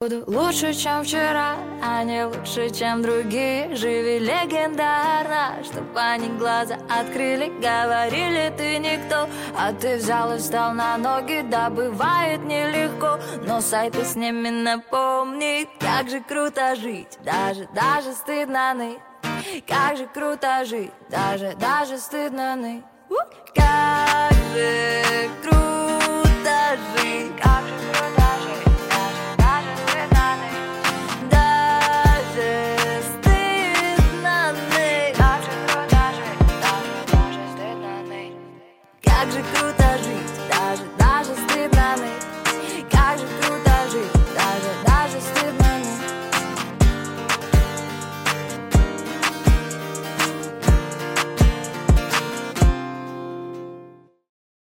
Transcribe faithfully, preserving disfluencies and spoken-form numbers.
Буду лучше, чем вчера, а не лучше, чем другие. Живи легендарно, чтоб они глаза открыли. Говорили, ты никто, а ты взял и встал на ноги. Да, бывает нелегко, но сайты с ними напомни. Как же круто жить, даже, даже стыдно ныть. Как же круто жить, даже, даже стыдно ныть. Как же круто